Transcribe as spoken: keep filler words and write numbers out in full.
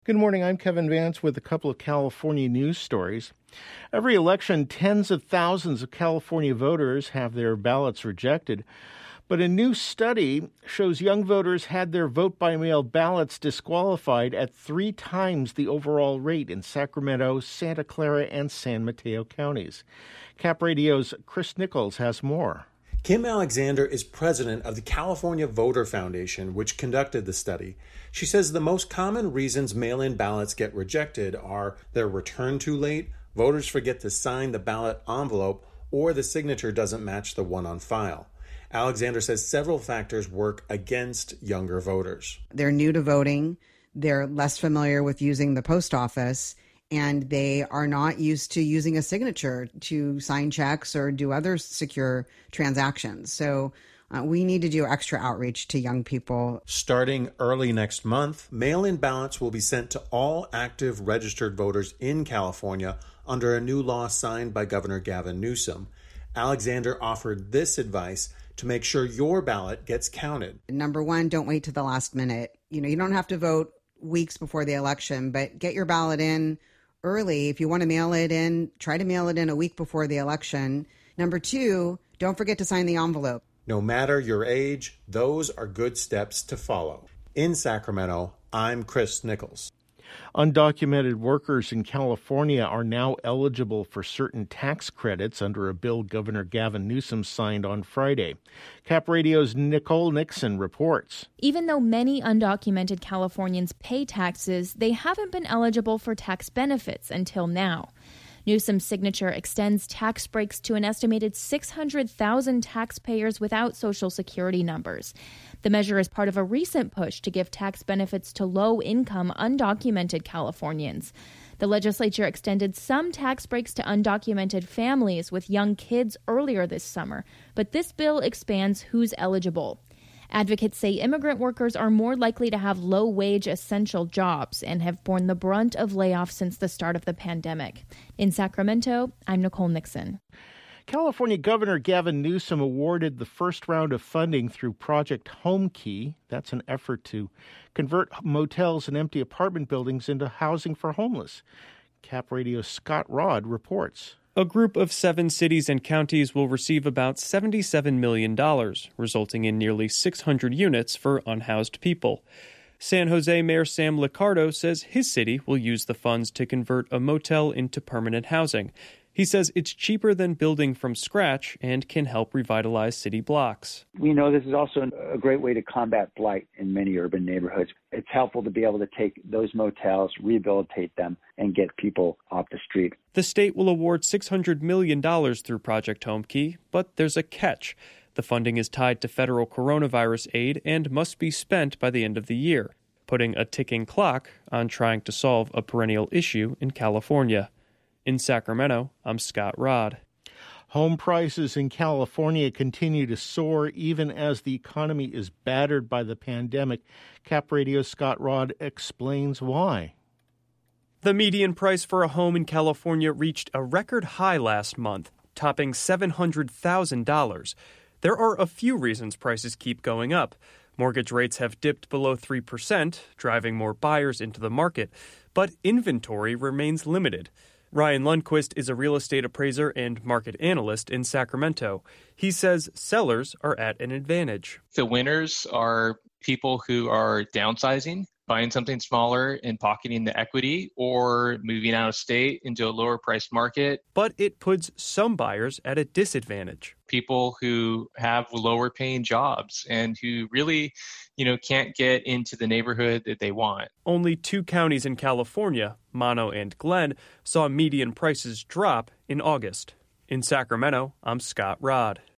Good morning. I'm Kevin Vance with a couple of California news stories. Every election, tens of thousands of California voters have their ballots rejected. But a new study shows young voters had their vote-by-mail ballots disqualified at three times the overall rate in Sacramento, Santa Clara, and San Mateo counties. Cap Radio's Chris Nichols has more. Kim Alexander is president of the California Voter Foundation, which conducted the study. She says the most common reasons mail-in ballots get rejected are they're returned too late, voters forget to sign the ballot envelope, or the signature doesn't match the one on file. Alexander says several factors work against younger voters. They're new to voting, they're less familiar with using the post office, and they are not used to using a signature to sign checks or do other secure transactions. So uh, we need to do extra outreach to young people. Starting early next month, mail-in ballots will be sent to all active registered voters in California under a new law signed by Governor Gavin Newsom. Alexander offered this advice to make sure your ballot gets counted. Number one, don't wait to the last minute. You know, you don't have to vote weeks before the election, but get your ballot in early. If you want to mail it in, try to mail it in a week before the election. Number two, don't forget to sign the envelope. No matter your age, those are good steps to follow. In Sacramento, I'm Chris Nichols. Undocumented workers in California are now eligible for certain tax credits under a bill Governor Gavin Newsom signed on Friday. Cap Radio's Nicole Nixon reports. Even though many undocumented Californians pay taxes, they haven't been eligible for tax benefits until now. Newsom's signature extends tax breaks to an estimated six hundred thousand taxpayers without Social Security numbers. The measure is part of a recent push to give tax benefits to low-income, undocumented Californians. The legislature extended some tax breaks to undocumented families with young kids earlier this summer, but this bill expands who's eligible. Advocates say immigrant workers are more likely to have low-wage essential jobs and have borne the brunt of layoffs since the start of the pandemic. In Sacramento, I'm Nicole Nixon. California Governor Gavin Newsom awarded the first round of funding through Project Homekey. That's an effort to convert motels and empty apartment buildings into housing for homeless. Cap Radio's Scott Rod reports. A group of seven cities and counties will receive about seventy-seven million dollars, resulting in nearly six hundred units for unhoused people. San Jose Mayor Sam Liccardo says his city will use the funds to convert a motel into permanent housing. He says it's cheaper than building from scratch and can help revitalize city blocks. We know this is also a great way to combat blight in many urban neighborhoods. It's helpful to be able to take those motels, rehabilitate them, and get people off the street. The state will award six hundred million dollars through Project Homekey, but there's a catch. The funding is tied to federal coronavirus aid and must be spent by the end of the year, putting a ticking clock on trying to solve a perennial issue in California. In Sacramento, I'm Scott Rod. Home prices in California continue to soar even as the economy is battered by the pandemic. Cap Radio's Scott Rod explains why. The median price for a home in California reached a record high last month, topping seven hundred thousand dollars. There are a few reasons prices keep going up. Mortgage rates have dipped below three percent, driving more buyers into the market, but inventory remains limited. Ryan Lundquist is a real estate appraiser and market analyst in Sacramento. He says sellers are at an advantage. The winners are people who are downsizing, buying something smaller and pocketing the equity, or moving out of state into a lower priced market. But it puts some buyers at a disadvantage. People who have lower paying jobs and who really, you know, can't get into the neighborhood that they want. Only two counties in California, Mono and Glenn, saw median prices drop in August. In Sacramento, I'm Scott Rod.